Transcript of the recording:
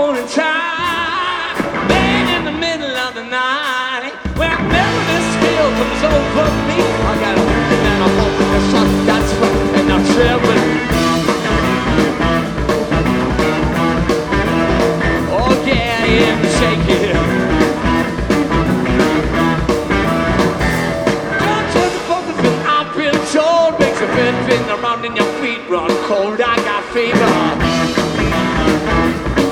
morning time, bang in the middle of the night, when memories still comes over me. I got a feeling and I'm hoping there's something that's right, and I'm trembling. Oh yeah, I am shaking. Don't turn the focus, I've been told, makes a bend around and your feet run cold. I